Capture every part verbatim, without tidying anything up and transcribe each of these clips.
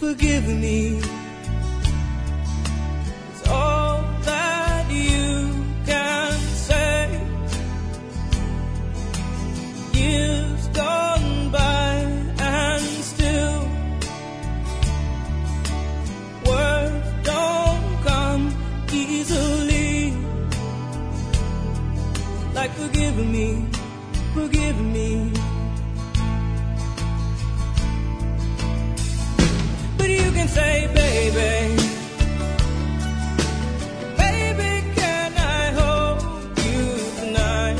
forgive me. It's all that you can say. Years gone by and still words don't come easily. Like forgive me, forgive me. But you can say, baby, baby, can I hold you tonight?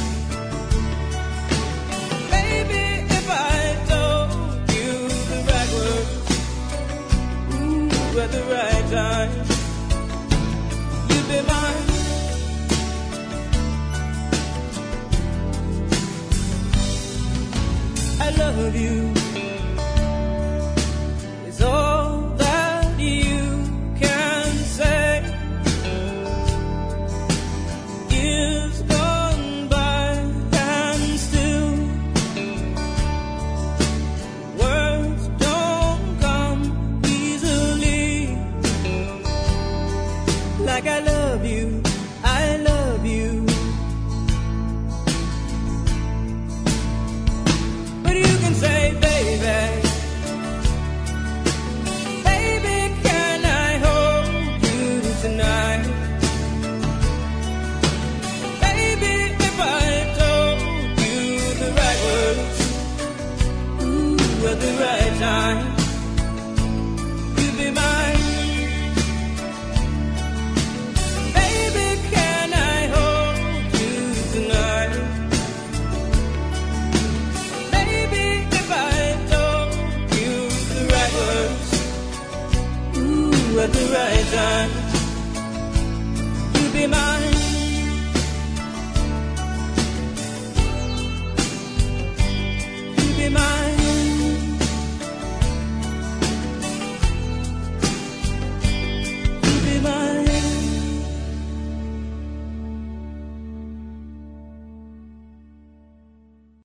Baby, if I told you the right words, ooh, at the right time, you'd be mine. I love you. It's all that you can say. Years gone by and still words don't come easily. Like I love you, I love you. But you can say, baby, baby, can I hold you tonight? Baby, if I told you the right words, ooh, at the right time, you'd be mine. Baby, can I hold you tonight? Baby, if I told you the right words, ooh, at the right time, you'd be mine.